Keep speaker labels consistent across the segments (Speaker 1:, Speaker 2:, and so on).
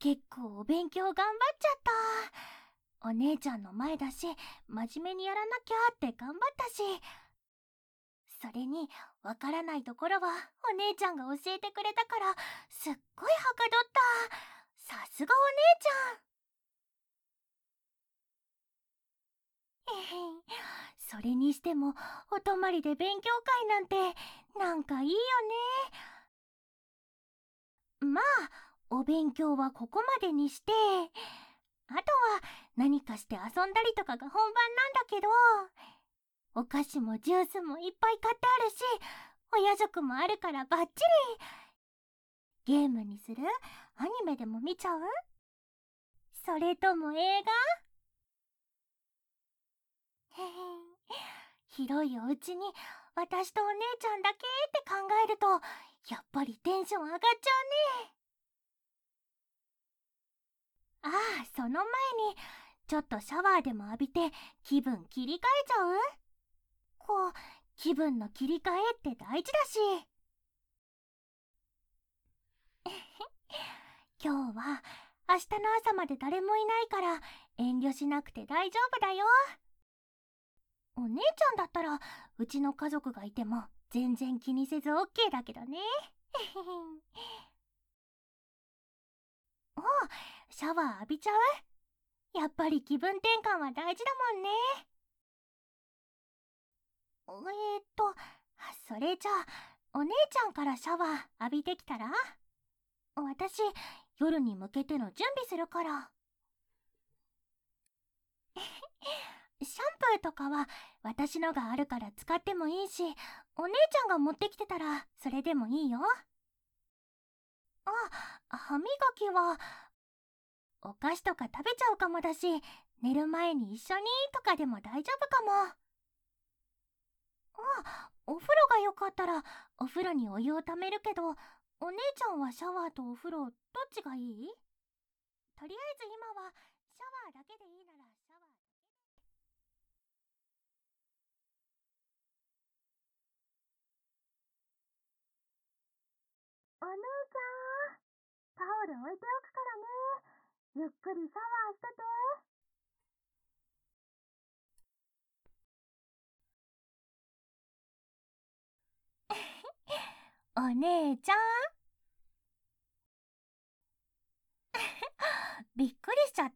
Speaker 1: 結構お勉強頑張っちゃった。お姉ちゃんの前だし、真面目にやらなきゃって頑張ったし。それに、わからないところはお姉ちゃんが教えてくれたから、すっごいはかどった。さすがお姉ちゃん。それにしても、お泊まりで勉強会なんて、なんかいいよね。まあ、お勉強はここまでにして、あとは何かして遊んだりとかが本番なんだけど、お菓子もジュースもいっぱい買ってあるし、お夜食もあるからバッチリ。ゲームにする？アニメでも見ちゃう？それとも映画？へへん。広いお家に私とお姉ちゃんだけって考えると、やっぱりテンション上がっちゃうね。ああ、その前に、ちょっとシャワーでも浴びて気分切り替えちゃう？こう、気分の切り替えって大事だし。今日は明日の朝まで誰もいないから遠慮しなくて大丈夫だよ。お姉ちゃんだったらうちの家族がいても全然気にせず OK だけどね。おう、シャワー浴びちゃう？やっぱり気分転換は大事だもんね。それじゃあお姉ちゃんからシャワー浴びてきたら？私、夜に向けての準備するから。シャンプーとかは私のがあるから使ってもいいし、お姉ちゃんが持ってきてたらそれでもいいよ。歯磨きはお菓子とか食べちゃうかもだし、寝る前に一緒にとかでも大丈夫かも。お風呂がよかったらお風呂にお湯をためるけど、お姉ちゃんはシャワーとお風呂どっちがいい？とりあえず今はシャワーだけでいいならシャワー。お姉ちゃん、タオル置いておくからね。ゆっくりシャワーしてて。お姉ちゃん。びっくりしちゃった？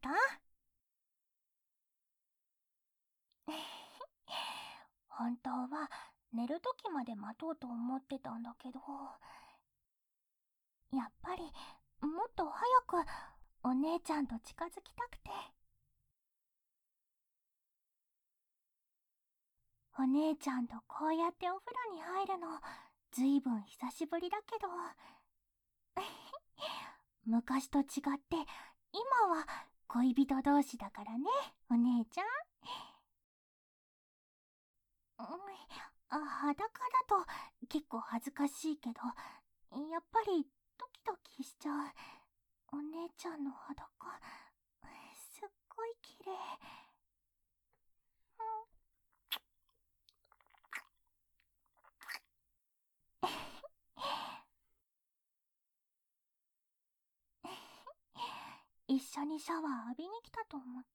Speaker 1: 本当は寝る時まで待とうと思ってたんだけど、やっぱりもっと早くお姉ちゃんと近づきたくて。お姉ちゃんとこうやってお風呂に入るのずいぶん久しぶりだけど、昔と違って今は恋人同士だからね、お姉ちゃん。裸だと結構恥ずかしいけど、やっぱりドキドキしちゃう。お姉ちゃんの裸、すっごい綺麗。一緒にシャワー浴びに来たと思った？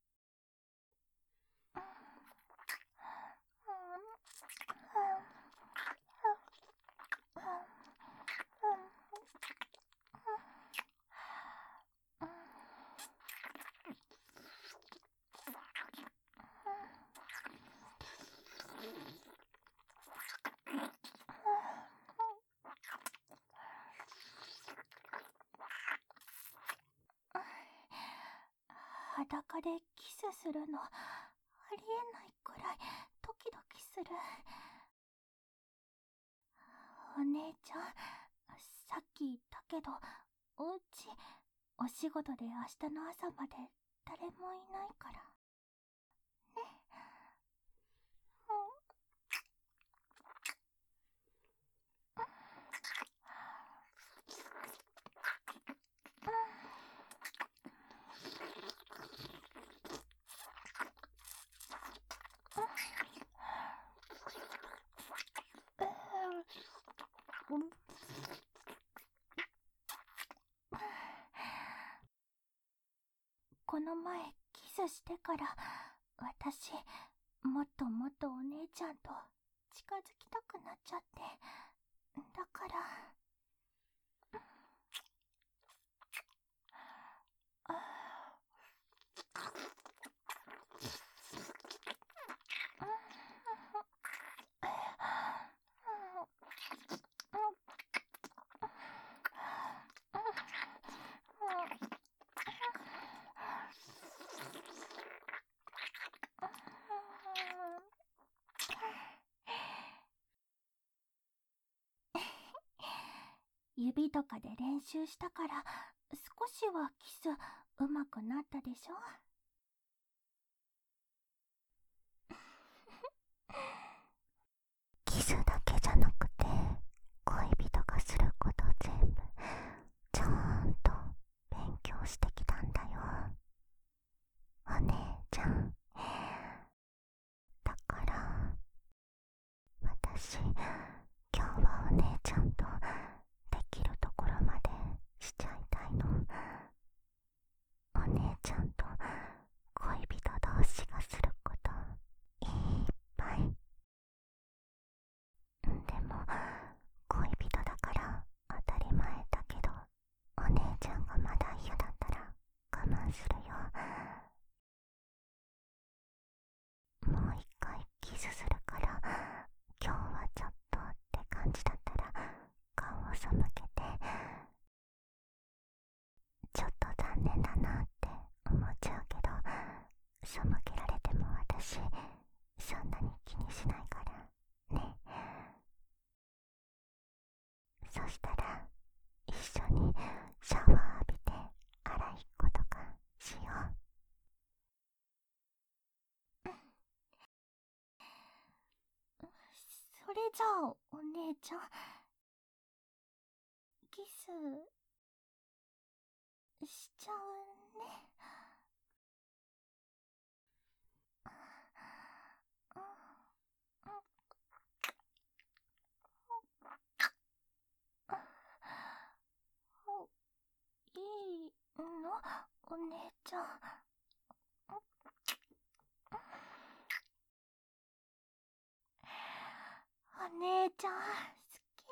Speaker 1: 裸でキスするのありえないくらいドキドキする。お姉ちゃん、さっき言ったけど、おうちお仕事で明日の朝まで誰もいないからね。 の前キスしてから私もっともっとお姉ちゃんと近づきたくなっちゃって、だから指とかで練習したから少しはキス上手くなったでしょ。キスだけじゃなくて恋人がすること全部ちゃんと勉強してきたんだよ、お姉ちゃん。だから私今日はお姉ちゃんとできるところまでしちゃいたいの。お姉ちゃんと恋人同士がすることいっぱい。でも恋人だから当たり前だけど、お姉ちゃんがまだ嫌だったら我慢するよ。もう一回キスするから、今日はちょっとって感じだったら顔を背けて、ちょっと残念だなって思っちゃうけど、背けられても私そんなに気にしないからね。そしたら一緒にシャワー浴びて洗いっことかしよう。それじゃあお姉ちゃん、キスしちゃうね。いいのお姉ちゃん。お姉ちゃん好き。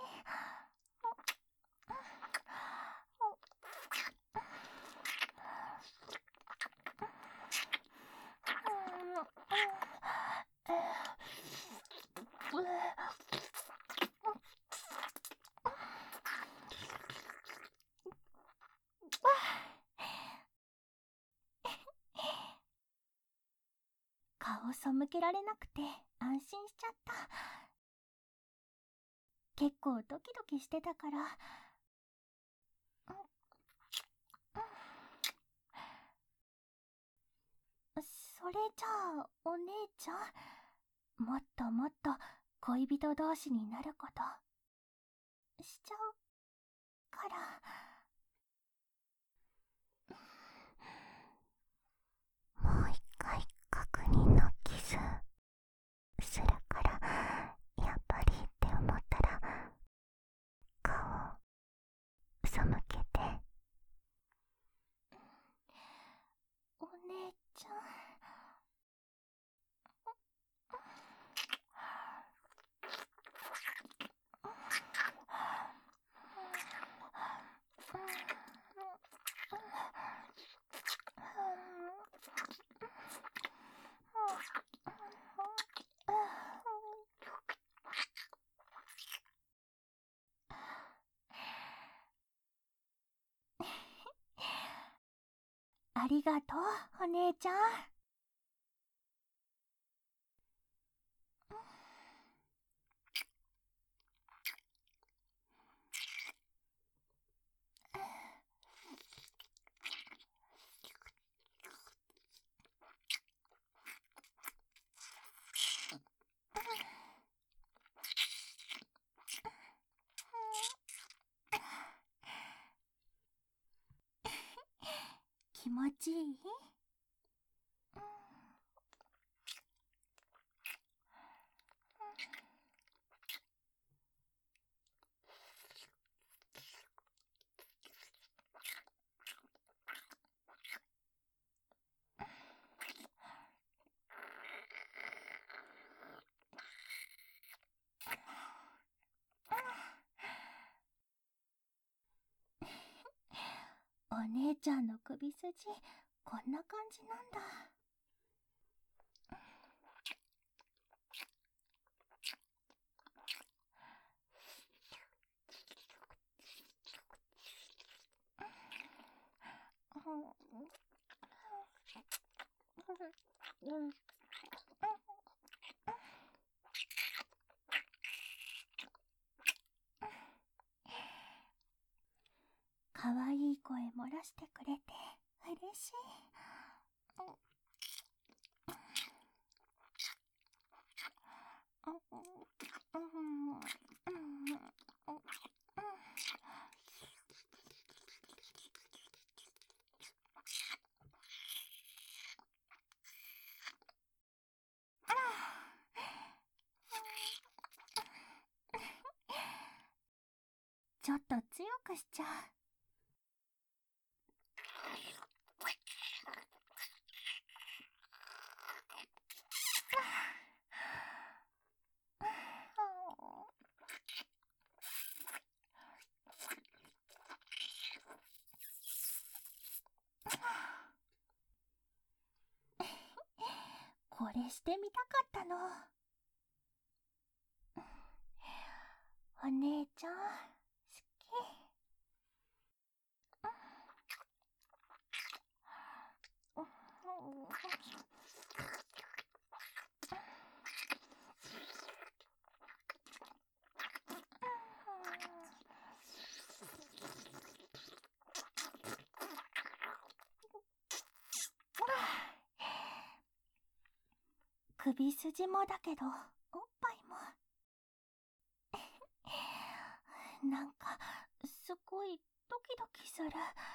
Speaker 1: 顔背けられなくて安心しちゃった。結構ドキドキしてたから。それじゃあお姉ちゃん、もっともっと恋人同士になることしちゃうから。もう一回確認のキスするから、やっぱりって思ったら顔背けて。お姉ちゃん。ありがとうお姉ちゃん。気持ちいい？ お姉ちゃんの首筋、こんな感じなんだ。かわいい声漏らしてくれて嬉しい。ちょっと強くしちゃう。これしてみたかったの。お姉ちゃん、好き。首筋もだけど、おっぱいも。なんか、すごいドキドキする。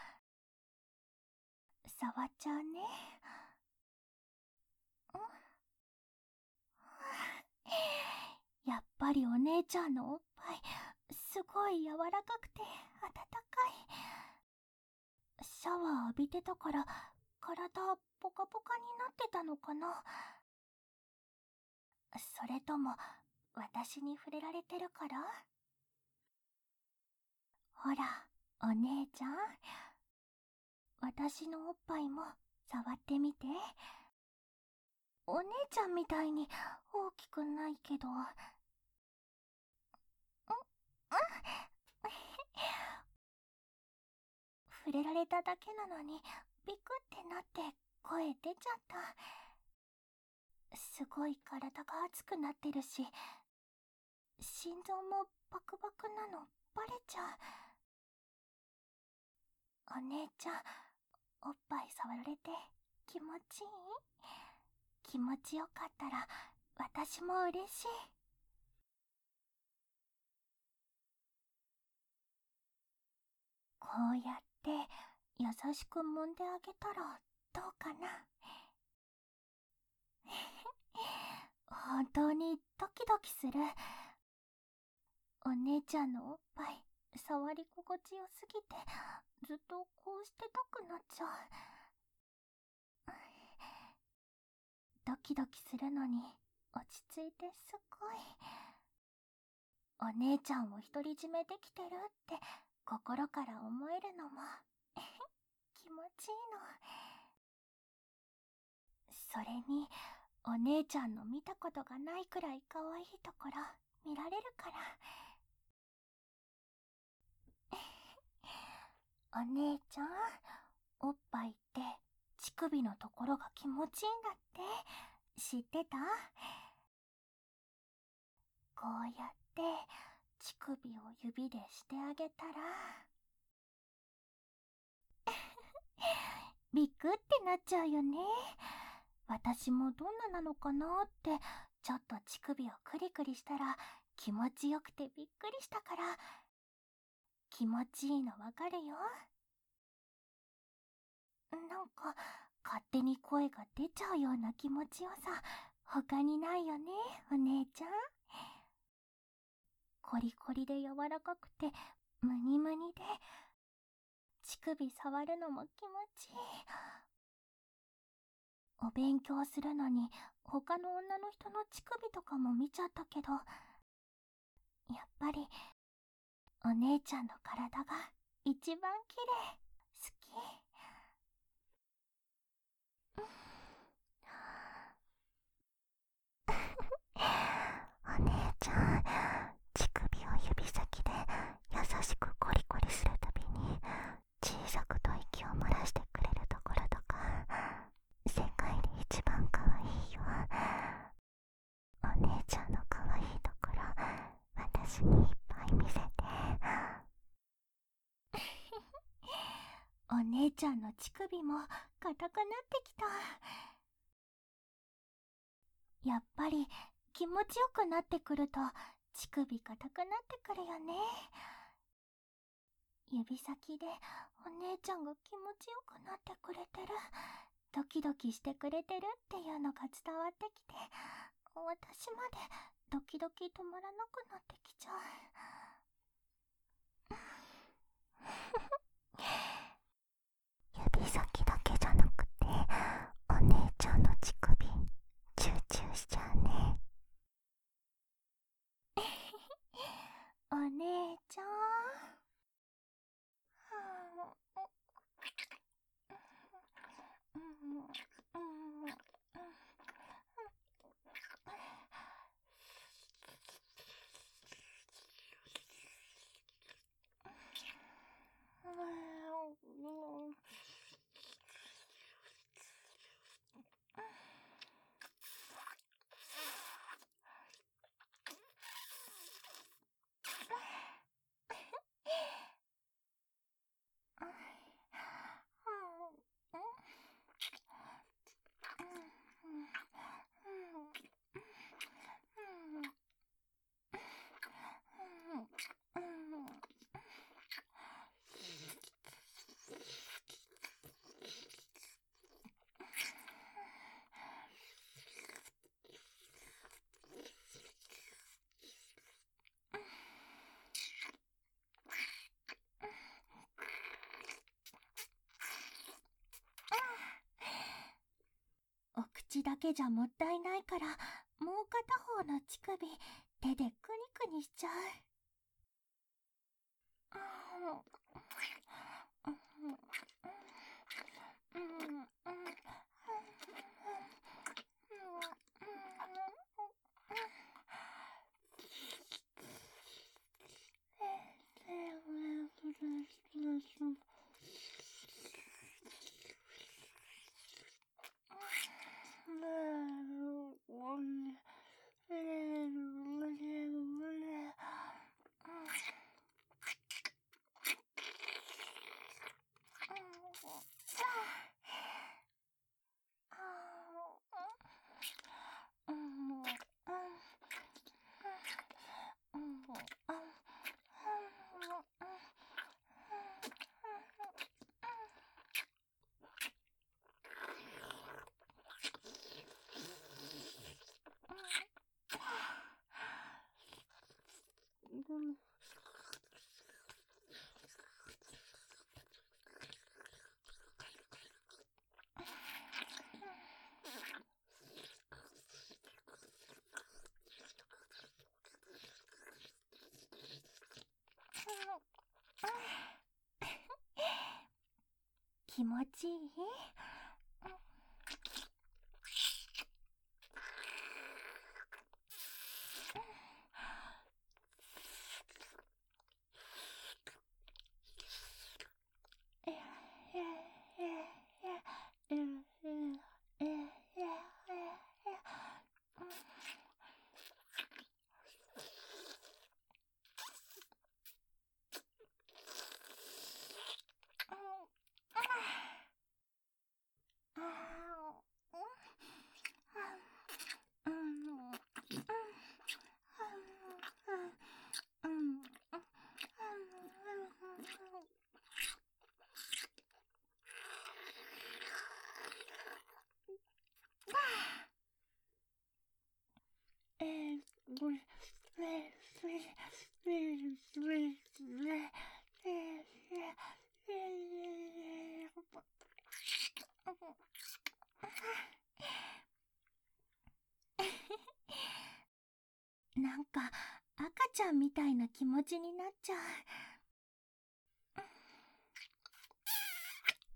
Speaker 1: 触っちゃうね。やっぱりお姉ちゃんのおっぱい、すごい柔らかくて温かい。シャワー浴びてたから、体ポカポカになってたのかな。それとも、私に触れられてるから？ほら、お姉ちゃん。私のおっぱいも触ってみて。お姉ちゃんみたいに大きくないけど。触れられただけなのにビクってなって声出ちゃった。すごい体が熱くなってるし、心臓もバクバクなのバレちゃう。お姉ちゃん、おっぱい触られて気持ちいい？気持ちよかったら私も嬉しい。こうやって優しく揉んであげたらどうかな。本当にドキドキする。お姉ちゃんのおっぱい触り心地よすぎてずっとこうしてたくなっちゃう。ドキドキするのに落ち着いてすごい。お姉ちゃんを独り占めできてるって心から思えるのも気持ちいいの。それにお姉ちゃんの見たことがないくらい可愛いところ見られるから。お姉ちゃん、おっぱいって乳首のところが気持ちいいんだって。知ってた？こうやって乳首を指でしてあげたらビクってなっちゃうよね。私もどんななのかなってちょっと乳首をクリクリしたら気持ちよくてびっくりしたから。気持ちいいのわかるよ。なんか勝手に声が出ちゃうような気持ちよさ他にないよね、お姉ちゃん。コリコリで柔らかくてムニムニで乳首触るのも気持ちいい。お勉強するのに他の女の人の乳首とかも見ちゃったけど、やっぱりお姉ちゃんの体が一番綺麗。好き。
Speaker 2: お姉ちゃん、乳首を指先で優しくコリコリするたびに小さく吐息を漏らしてくれるところとか世界で一番可愛いよ。お姉ちゃんの可愛いところ私にいっぱい見せて。
Speaker 1: お姉ちゃんの乳首も硬くなってきた。やっぱり気持ちよくなってくると乳首硬くなってくるよね。指先でお姉ちゃんが気持ちよくなってくれてる、ドキドキしてくれてるっていうのが伝わってきて、私までドキドキ止まらなくなってきちゃう。
Speaker 2: 指先だけじゃなくてお姉ちゃんの乳首チューチューしちゃうね。
Speaker 1: お姉ちゃん、お口だけじゃもったいないから、もう片方の乳首手でクニクニしちゃう。気持ちいい？なんか赤ちゃんみたいな気持ちになっちゃう。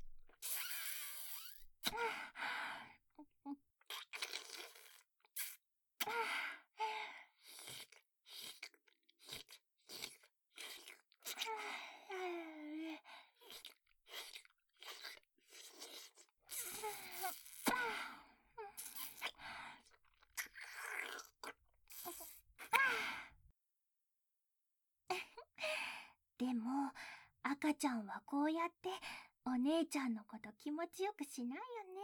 Speaker 1: でも赤ちゃんはこうやってお姉ちゃんのこと気持ちよくしないよね。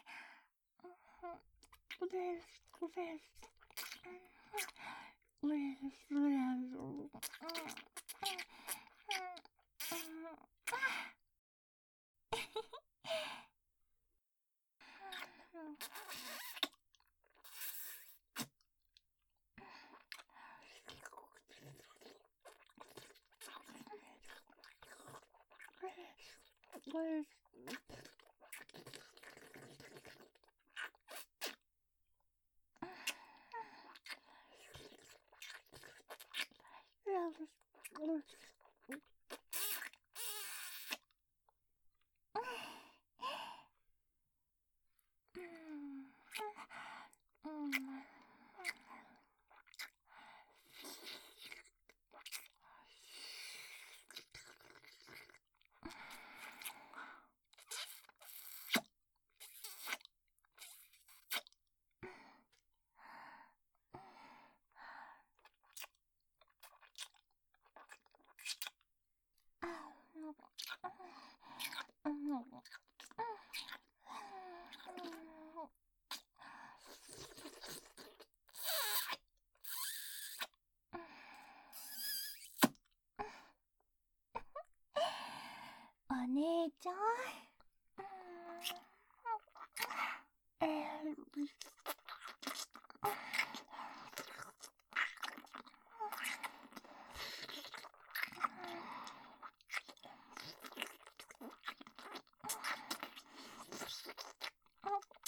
Speaker 1: お姉ちゃん。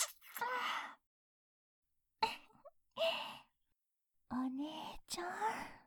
Speaker 1: お姉ちゃん。